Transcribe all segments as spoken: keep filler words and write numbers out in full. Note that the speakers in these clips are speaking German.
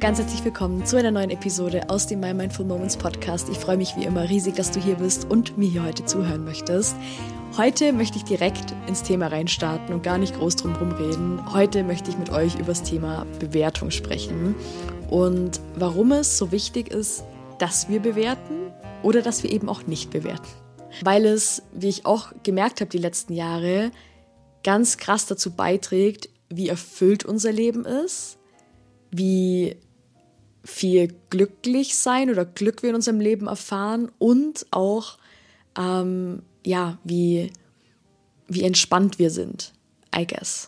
ganz herzlich willkommen zu einer neuen Episode aus dem My Mindful Moments Podcast. Ich freue mich wie immer riesig, dass du hier bist und mir hier heute zuhören möchtest. Heute möchte ich direkt ins Thema reinstarten und gar nicht groß drum herum reden. Heute möchte ich mit euch über das Thema Bewertung sprechen und warum es so wichtig ist, dass wir bewerten oder dass wir eben auch nicht bewerten. Weil es, wie ich auch gemerkt habe die letzten Jahre, ganz krass dazu beiträgt, wie erfüllt unser Leben ist, wie viel glücklich sein oder Glück wir in unserem Leben erfahren und auch ähm, ja, wie, wie entspannt wir sind, I guess.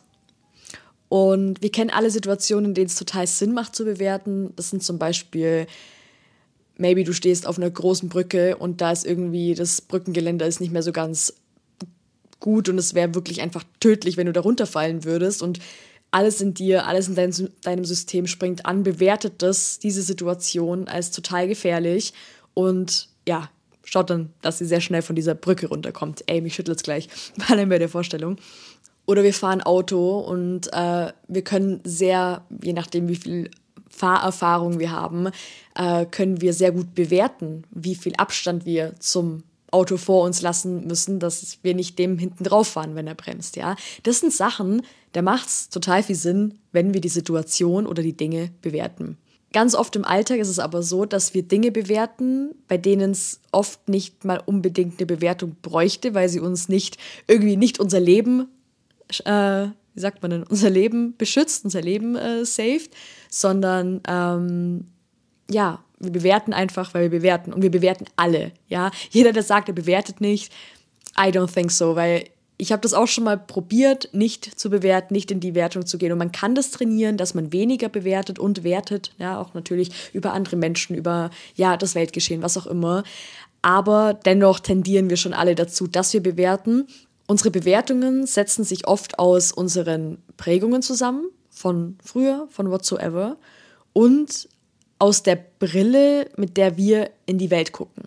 Und wir kennen alle Situationen, in denen es total Sinn macht zu bewerten. Das sind zum Beispiel, maybe du stehst auf einer großen Brücke und da ist irgendwie, das Brückengeländer ist nicht mehr so ganz gut und es wäre wirklich einfach tödlich, wenn du da runterfallen würdest und alles in dir, alles in dein, deinem System springt an, bewertet das, diese Situation als total gefährlich und ja, schaut dann, dass sie sehr schnell von dieser Brücke runterkommt. Ey, mich schüttelt's gleich, allein bei der Vorstellung. Oder wir fahren Auto und äh, wir können sehr, je nachdem wie viel Fahrerfahrung wir haben, äh, können wir sehr gut bewerten, wie viel Abstand wir zum Auto vor uns lassen müssen, dass wir nicht dem hinten drauf fahren, wenn er bremst. Ja? Das sind Sachen, da macht es total viel Sinn, wenn wir die Situation oder die Dinge bewerten. Ganz oft im Alltag ist es aber so, dass wir Dinge bewerten, bei denen es oft nicht mal unbedingt eine Bewertung bräuchte, weil sie uns nicht irgendwie nicht unser Leben, äh, wie sagt man denn, unser Leben beschützt, unser Leben äh, saved, sondern ähm, ja, wir bewerten einfach, weil wir bewerten. Und wir bewerten alle, ja. Jeder, der sagt, er bewertet nicht, I don't think so, weil ich habe das auch schon mal probiert, nicht zu bewerten, nicht in die Wertung zu gehen. Und man kann das trainieren, dass man weniger bewertet und wertet, ja, auch natürlich über andere Menschen, über, ja, das Weltgeschehen, was auch immer. Aber dennoch tendieren wir schon alle dazu, dass wir bewerten. Unsere Bewertungen setzen sich oft aus unseren Prägungen zusammen, von früher, von whatsoever, und aus der Brille, mit der wir in die Welt gucken.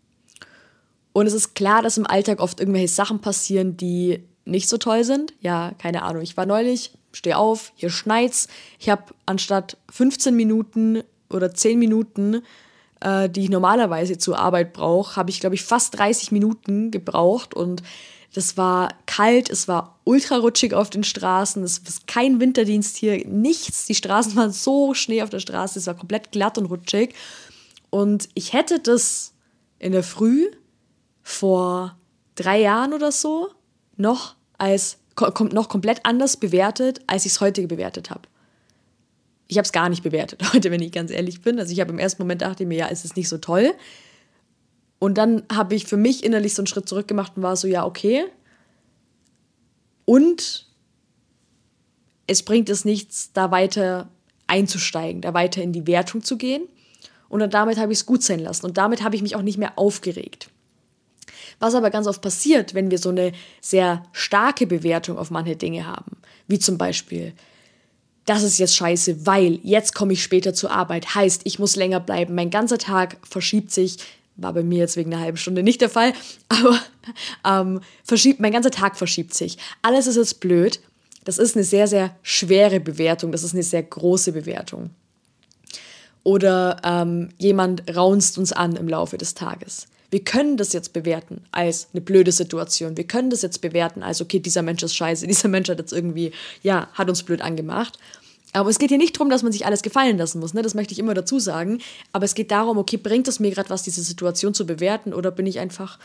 Und es ist klar, dass im Alltag oft irgendwelche Sachen passieren, die nicht so toll sind. Ja, keine Ahnung, ich war neulich, stehe auf, hier schneit's. Ich habe anstatt fünfzehn Minuten oder zehn Minuten, äh, die ich normalerweise zur Arbeit brauche, habe ich, glaube ich, fast dreißig Minuten gebraucht und das war kalt, es war ultra rutschig auf den Straßen, es war kein Winterdienst hier, nichts. Die Straßen waren so Schnee auf der Straße, es war komplett glatt und rutschig. Und ich hätte das in der Früh vor drei Jahren oder so noch als kom- noch komplett anders bewertet, als ich es heute bewertet habe. Ich habe es gar nicht bewertet heute, wenn ich ganz ehrlich bin. Also ich habe im ersten Moment dachte ich mir, ja, es ist nicht so toll. Und dann habe ich für mich innerlich so einen Schritt zurück gemacht und war so, ja, okay. Und es bringt es nichts, da weiter einzusteigen, da weiter in die Wertung zu gehen. Und dann damit habe ich es gut sein lassen. Und damit habe ich mich auch nicht mehr aufgeregt. Was aber ganz oft passiert, wenn wir so eine sehr starke Bewertung auf manche Dinge haben, wie zum Beispiel, das ist jetzt scheiße, weil jetzt komme ich später zur Arbeit, heißt, ich muss länger bleiben, mein ganzer Tag verschiebt sich. War bei mir jetzt wegen einer halben Stunde nicht der Fall, aber ähm, verschiebt, mein ganzer Tag verschiebt sich. Alles ist jetzt blöd. Das ist eine sehr, sehr schwere Bewertung. Das ist eine sehr große Bewertung. Oder ähm, jemand raunzt uns an im Laufe des Tages. Wir können das jetzt bewerten als eine blöde Situation. Wir können das jetzt bewerten als, okay, dieser Mensch ist scheiße, dieser Mensch hat jetzt irgendwie, ja, hat uns blöd angemacht. Aber es geht hier nicht darum, dass man sich alles gefallen lassen muss, ne? Das möchte ich immer dazu sagen. Aber es geht darum, okay, bringt es mir gerade was, diese Situation zu bewerten oder bin ich einfach,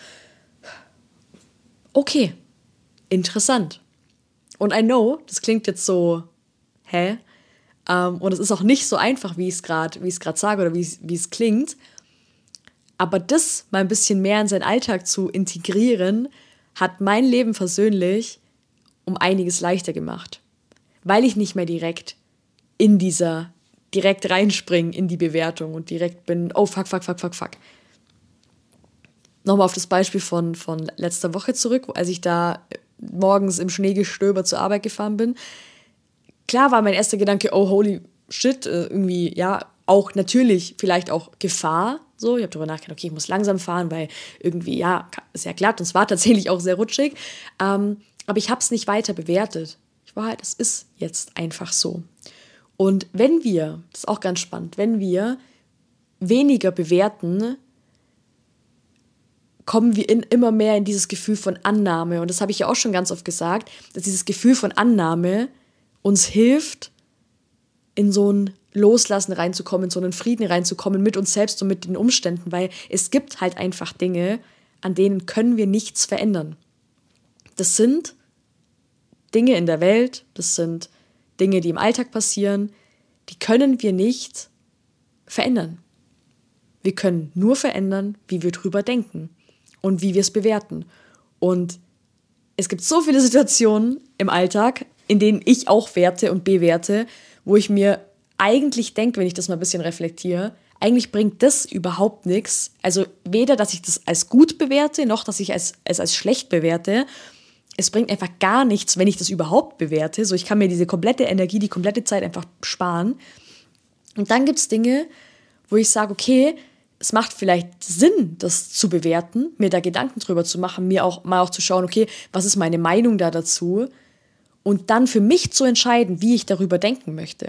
okay, interessant. Und I know, das klingt jetzt so, hä? Um, und es ist auch nicht so einfach, wie ich es gerade wie ich es gerade sage oder wie es, wie es klingt. Aber das mal ein bisschen mehr in seinen Alltag zu integrieren, hat mein Leben persönlich um einiges leichter gemacht. Weil ich nicht mehr direkt in dieser, direkt reinspringen in die Bewertung und direkt bin, oh fuck, fuck, fuck, fuck, fuck. Nochmal auf das Beispiel von, von letzter Woche zurück, als ich da morgens im Schneegestöber zur Arbeit gefahren bin. Klar war mein erster Gedanke, oh holy shit, irgendwie, ja, auch natürlich vielleicht auch Gefahr. So, ich habe darüber nachgedacht, okay, ich muss langsam fahren, weil irgendwie, ja, ist ja glatt und es war tatsächlich auch sehr rutschig. Ähm, aber ich habe es nicht weiter bewertet. Ich war halt, es ist jetzt einfach so. Und wenn wir, das ist auch ganz spannend, wenn wir weniger bewerten, kommen wir in, immer mehr in dieses Gefühl von Annahme. Und das habe ich ja auch schon ganz oft gesagt, dass dieses Gefühl von Annahme uns hilft, in so ein Loslassen reinzukommen, in so einen Frieden reinzukommen mit uns selbst und mit den Umständen, weil es gibt halt einfach Dinge, an denen können wir nichts verändern. Das sind Dinge in der Welt, das sind Dinge, die im Alltag passieren, die können wir nicht verändern. Wir können nur verändern, wie wir drüber denken und wie wir es bewerten. Und es gibt so viele Situationen im Alltag, in denen ich auch werte und bewerte, wo ich mir eigentlich denke, wenn ich das mal ein bisschen reflektiere, eigentlich bringt das überhaupt nichts. Also weder, dass ich das als gut bewerte, noch, dass ich es als, als schlecht bewerte. Es bringt einfach gar nichts, wenn ich das überhaupt bewerte. So, ich kann mir diese komplette Energie, die komplette Zeit einfach sparen. Und dann gibt es Dinge, wo ich sage, okay, es macht vielleicht Sinn, das zu bewerten, mir da Gedanken drüber zu machen, mir auch mal auch zu schauen, okay, was ist meine Meinung da dazu? Und dann für mich zu entscheiden, wie ich darüber denken möchte.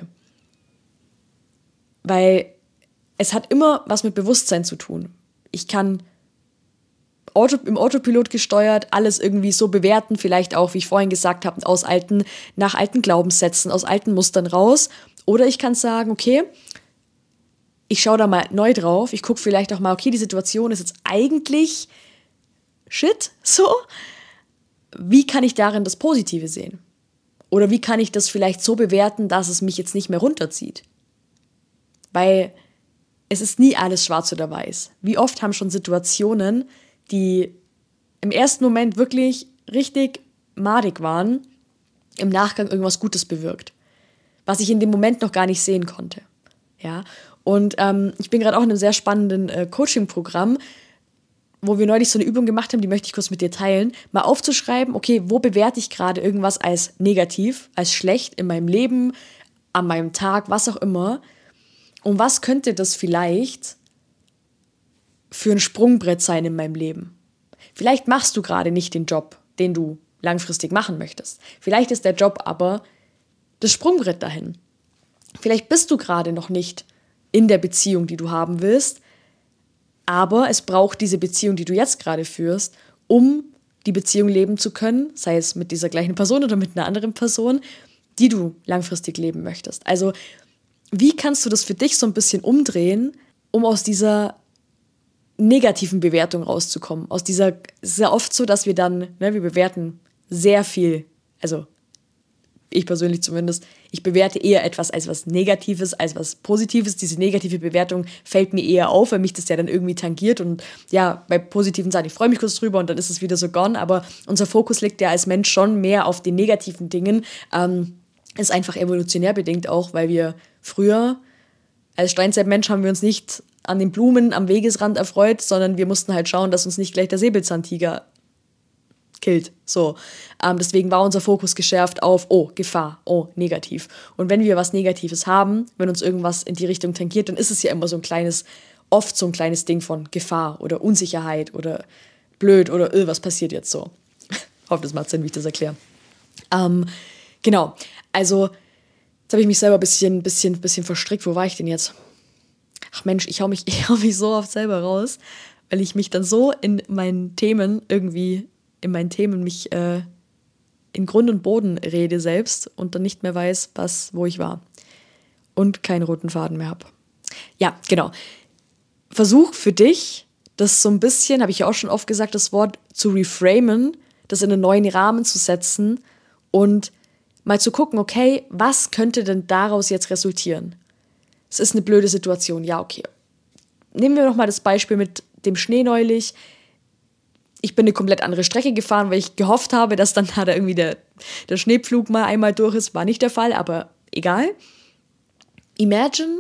Weil es hat immer was mit Bewusstsein zu tun. Ich kann Auto, im Autopilot gesteuert alles irgendwie so bewerten, vielleicht auch, wie ich vorhin gesagt habe, aus alten, nach alten Glaubenssätzen, aus alten Mustern raus. Oder ich kann sagen, okay, ich schaue da mal neu drauf, ich gucke vielleicht auch mal, okay, die Situation ist jetzt eigentlich shit, so. Wie kann ich darin das Positive sehen? Oder wie kann ich das vielleicht so bewerten, dass es mich jetzt nicht mehr runterzieht? Weil es ist nie alles schwarz oder weiß. Wie oft haben schon Situationen, die im ersten Moment wirklich richtig madig waren, im Nachgang irgendwas Gutes bewirkt, was ich in dem Moment noch gar nicht sehen konnte. Ja? Und ähm, ich bin gerade auch in einem sehr spannenden äh, Coaching-Programm, wo wir neulich so eine Übung gemacht haben, die möchte ich kurz mit dir teilen, mal aufzuschreiben, okay, wo bewerte ich gerade irgendwas als negativ, als schlecht in meinem Leben, an meinem Tag, was auch immer. Und was könnte das vielleicht für ein Sprungbrett sein in meinem Leben? Vielleicht machst du gerade nicht den Job, den du langfristig machen möchtest. Vielleicht ist der Job aber das Sprungbrett dahin. Vielleicht bist du gerade noch nicht in der Beziehung, die du haben willst, aber es braucht diese Beziehung, die du jetzt gerade führst, um die Beziehung leben zu können, sei es mit dieser gleichen Person oder mit einer anderen Person, die du langfristig leben möchtest. Also wie kannst du das für dich so ein bisschen umdrehen, um aus dieser negativen Bewertung rauszukommen? Aus dieser, es ist ja oft so, dass wir dann, ne, wir bewerten sehr viel, also ich persönlich zumindest, ich bewerte eher etwas als was Negatives, als was Positives. Diese negative Bewertung fällt mir eher auf, weil mich das ja dann irgendwie tangiert. Und ja, bei positiven Sachen, ich freue mich kurz drüber und dann ist es wieder so gone. Aber unser Fokus liegt ja als Mensch schon mehr auf den negativen Dingen. Ähm, ist einfach evolutionär bedingt auch, weil wir früher, als Steinzeitmensch, haben wir uns nicht an den Blumen am Wegesrand erfreut, sondern wir mussten halt schauen, dass uns nicht gleich der Säbelzahntiger killt. So. Ähm, deswegen war unser Fokus geschärft auf, oh, Gefahr, oh, negativ. Und wenn wir was Negatives haben, wenn uns irgendwas in die Richtung tangiert, dann ist es ja immer so ein kleines, oft so ein kleines Ding von Gefahr oder Unsicherheit oder blöd oder öh, was passiert jetzt so. Ich hoffe, das macht Sinn, wie ich das erkläre. Ähm, genau, also jetzt habe ich mich selber ein bisschen, bisschen, bisschen verstrickt. Wo war ich denn jetzt? Ach Mensch, ich hau mich, ich hau mich so oft selber raus, weil ich mich dann so in meinen Themen irgendwie in meinen Themen mich äh, in Grund und Boden rede selbst und dann nicht mehr weiß, was, wo ich war. Und keinen roten Faden mehr habe. Ja, genau. Versuch für dich, das so ein bisschen, habe ich ja auch schon oft gesagt, das Wort zu reframen, das in einen neuen Rahmen zu setzen und mal zu gucken, okay, was könnte denn daraus jetzt resultieren? Es ist eine blöde Situation, ja, okay. Nehmen wir noch mal das Beispiel mit dem Schnee neulich. Ich bin eine komplett andere Strecke gefahren, weil ich gehofft habe, dass dann da irgendwie der, der Schneepflug mal einmal durch ist. War nicht der Fall, aber egal. Imagine,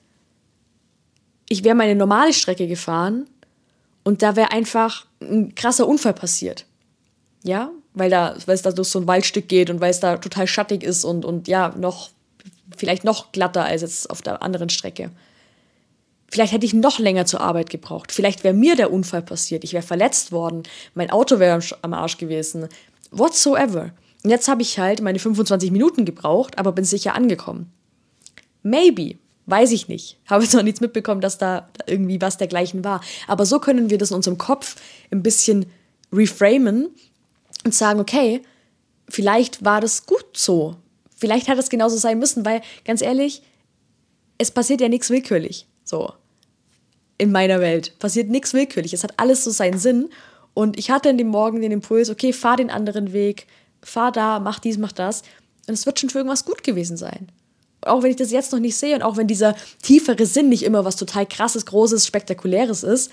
ich wäre meine normale Strecke gefahren und da wäre einfach ein krasser Unfall passiert. Ja, weil, da, weil es da durch so ein Waldstück geht und weil es da total schattig ist und, und ja, noch, vielleicht noch glatter als jetzt auf der anderen Strecke. Vielleicht hätte ich noch länger zur Arbeit gebraucht. Vielleicht wäre mir der Unfall passiert. Ich wäre verletzt worden. Mein Auto wäre am Arsch gewesen. Whatsoever. Und jetzt habe ich halt meine fünfundzwanzig Minuten gebraucht, aber bin sicher angekommen. Maybe. Weiß ich nicht. Habe jetzt noch nichts mitbekommen, dass da irgendwie was dergleichen war. Aber so können wir das in unserem Kopf ein bisschen reframen und sagen, okay, vielleicht war das gut so. Vielleicht hat es genauso sein müssen, weil, ganz ehrlich, es passiert ja nichts willkürlich. So, in meiner Welt passiert nichts willkürlich. Es hat alles so seinen Sinn. Und ich hatte in dem Morgen den Impuls, okay, fahr den anderen Weg, fahr da, mach dies, mach das. Und es wird schon für irgendwas gut gewesen sein. Auch wenn ich das jetzt noch nicht sehe und auch wenn dieser tiefere Sinn nicht immer was total krasses, großes, spektakuläres ist,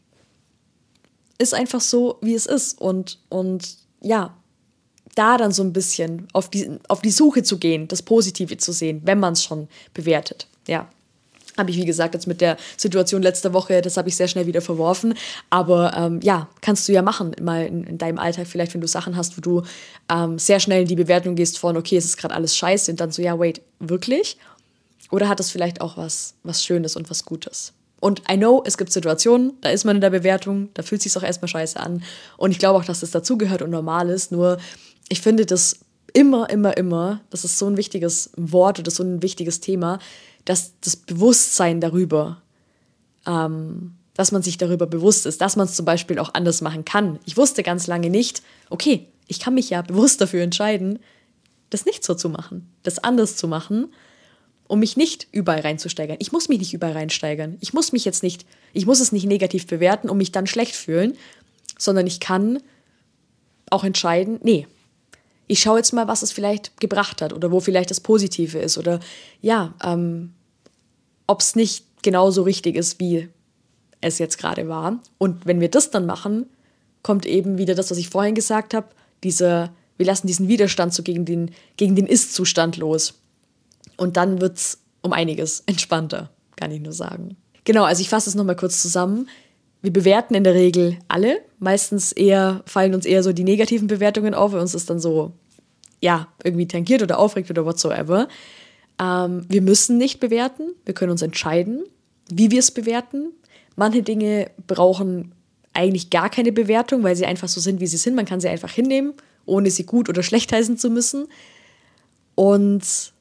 ist einfach so, wie es ist. Und, und ja, da dann so ein bisschen auf die, auf die Suche zu gehen, das Positive zu sehen, wenn man es schon bewertet. Ja, habe ich, wie gesagt, jetzt mit der Situation letzte Woche, das habe ich sehr schnell wieder verworfen. Aber ähm, ja, kannst du ja machen, mal in, in deinem Alltag vielleicht, wenn du Sachen hast, wo du ähm, sehr schnell in die Bewertung gehst von, okay, es ist gerade alles scheiße und dann so, ja, wait, wirklich? Oder hat es vielleicht auch was, was Schönes und was Gutes? Und I know, es gibt Situationen, da ist man in der Bewertung, da fühlt es sich auch erstmal scheiße an. Und ich glaube auch, dass das dazugehört und normal ist. Nur ich finde das immer, immer, immer, das ist so ein wichtiges Wort oder so ein wichtiges Thema, dass das Bewusstsein darüber, ähm, dass man sich darüber bewusst ist, dass man es zum Beispiel auch anders machen kann. Ich wusste ganz lange nicht, okay, ich kann mich ja bewusst dafür entscheiden, das nicht so zu machen, das anders zu machen, um mich nicht überall reinzusteigern. Ich muss mich nicht überall reinsteigern. Ich muss mich jetzt nicht, ich muss es nicht negativ bewerten, um mich dann schlecht fühlen, sondern ich kann auch entscheiden, nee, ich schaue jetzt mal, was es vielleicht gebracht hat oder wo vielleicht das Positive ist oder ja, ähm, ob es nicht genauso richtig ist, wie es jetzt gerade war. Und wenn wir das dann machen, kommt eben wieder das, was ich vorhin gesagt habe, dieser, wir lassen diesen Widerstand so gegen den, gegen den Ist-Zustand los. Und dann wird es um einiges entspannter, kann ich nur sagen. Genau, also ich fasse es nochmal kurz zusammen. Wir bewerten in der Regel alle. Meistens eher fallen uns eher so die negativen Bewertungen auf, weil uns das dann so, ja, irgendwie tangiert oder aufregt oder whatsoever. Ähm, wir müssen nicht bewerten. Wir können uns entscheiden, wie wir es bewerten. Manche Dinge brauchen eigentlich gar keine Bewertung, weil sie einfach so sind, wie sie sind. Man kann sie einfach hinnehmen, ohne sie gut oder schlecht heißen zu müssen. Und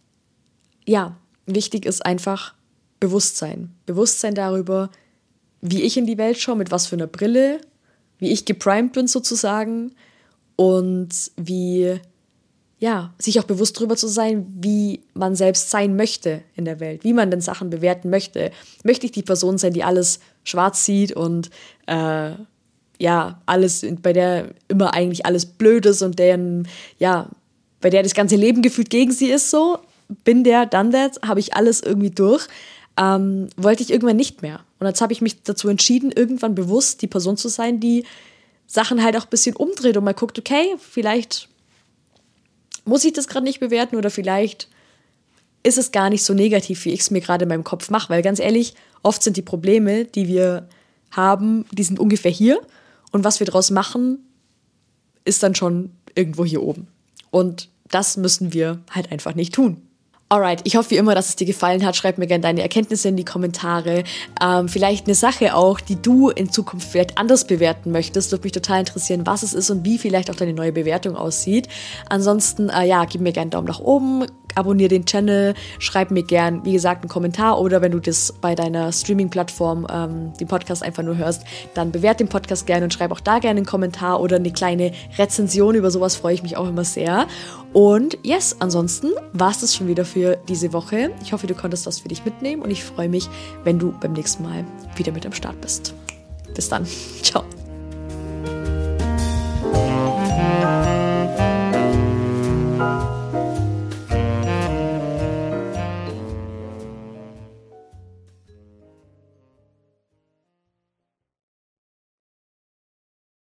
ja, wichtig ist einfach Bewusstsein. Bewusstsein darüber, wie ich in die Welt schaue, mit was für einer Brille, wie ich geprimed bin sozusagen und wie, ja, sich auch bewusst darüber zu sein, wie man selbst sein möchte in der Welt, wie man denn Sachen bewerten möchte. Möchte ich die Person sein, die alles schwarz sieht und äh, ja, alles, bei der immer eigentlich alles blöd ist und deren, ja, bei der das ganze Leben gefühlt gegen sie ist so, bin der, done that, habe ich alles irgendwie durch. Ähm, wollte ich irgendwann nicht mehr. Und jetzt habe ich mich dazu entschieden, irgendwann bewusst die Person zu sein, die Sachen halt auch ein bisschen umdreht und mal guckt, okay, vielleicht muss ich das gerade nicht bewerten oder vielleicht ist es gar nicht so negativ, wie ich es mir gerade in meinem Kopf mache. Weil ganz ehrlich, oft sind die Probleme, die wir haben, die sind ungefähr hier. Und was wir daraus machen, ist dann schon irgendwo hier oben. Und das müssen wir halt einfach nicht tun. Alright, ich hoffe wie immer, dass es dir gefallen hat. Schreib mir gerne deine Erkenntnisse in die Kommentare. Ähm, vielleicht eine Sache auch, die du in Zukunft vielleicht anders bewerten möchtest. Würde mich total interessieren, was es ist und wie vielleicht auch deine neue Bewertung aussieht. Ansonsten, äh, ja, gib mir gerne einen Daumen nach oben, abonniere den Channel, schreib mir gerne, wie gesagt, einen Kommentar oder wenn du das bei deiner Streaming-Plattform, ähm, den Podcast einfach nur hörst, dann bewerte den Podcast gerne und schreib auch da gerne einen Kommentar oder eine kleine Rezension. Über sowas freue ich mich auch immer sehr. Und yes, ansonsten war es das schon wieder für diese Woche. Ich hoffe, du konntest was für dich mitnehmen und ich freue mich, wenn du beim nächsten Mal wieder mit am Start bist. Bis dann. Ciao.